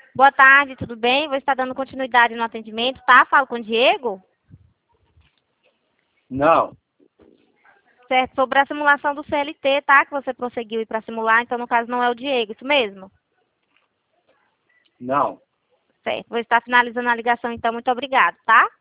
Boa tarde, tudo bem? Vou estar dando continuidade no atendimento, tá? Falo com o Diego? Não. Certo, sobre a simulação do CLT, tá? Que você prosseguiu ir para simular, então no caso não é o Diego, isso mesmo? Não. Certo, vou estar finalizando a ligação então, muito obrigado, tá?